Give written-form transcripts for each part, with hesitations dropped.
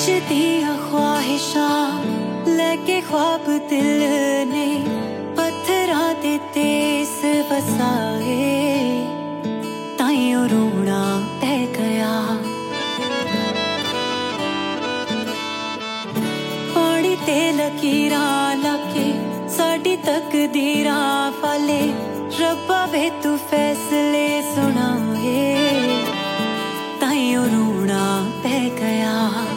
नचदी ख्वाहिशां लेके ख्वाब दिल ने पत्थरां दे तेस वसाए ताइयों रोना पै गया। पानी ते लकीरां लाके साडी तकदीरां वाले रब्बा वे तू फैसले सुनाए ताइयों रोना पै गया।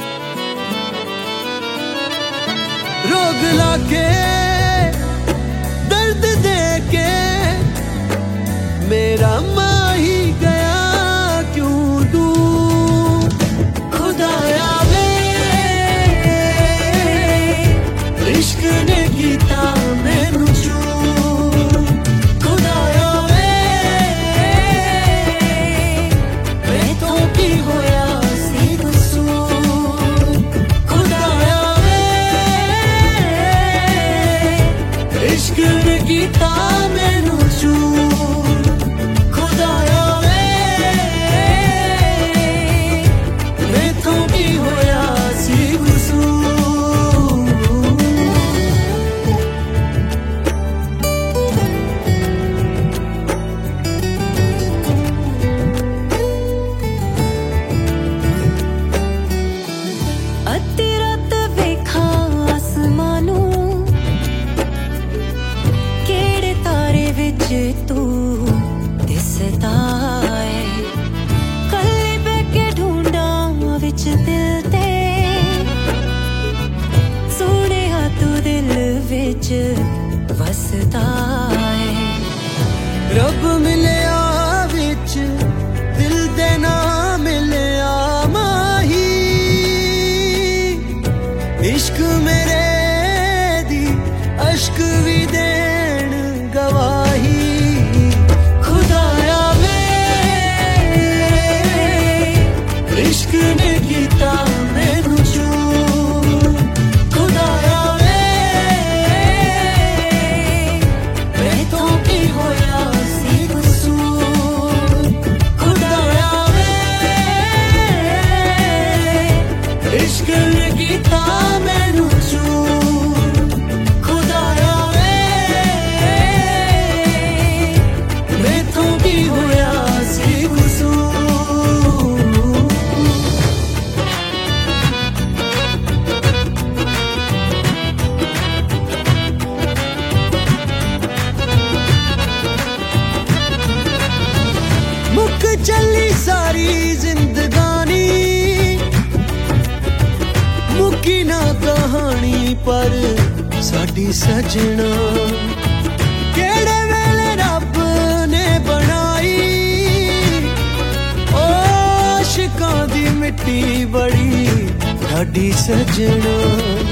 रोग लाके दर्द दे के मेरा माही गया क्यों दूं खुदाया वे इश्क ने कीता मैनू चूं खुदाया वे मैं तो की होया सी कसूर खुदाया इश्क ने कीता मैनू चूर खुदाया वे मैथों की होया सी कसूर। अद्धी रात वेखा आसमानू तू दिसदा है कल्ले बैके ढूंढा विच दिल ते सोने तू दिल विच वसदा है। रब मिलया विच दिल दे ना मिलया माही इश्क मेरे दी अश्क भी देन गवाही खुदाया वे इश्क ने कीता मैनू चूं खुदाया वे मैथों की होया सी कसूर खुदाया वे इश्क ने कीता मैनू चूं होया सी कसूर। मुक चली सारी जिंदगानी मुकी ना कहानी पर साडी सजना केड़े वेले रब ने बनाई ओ शिकां दी मिट्टी बड़ी ढाडी सजना।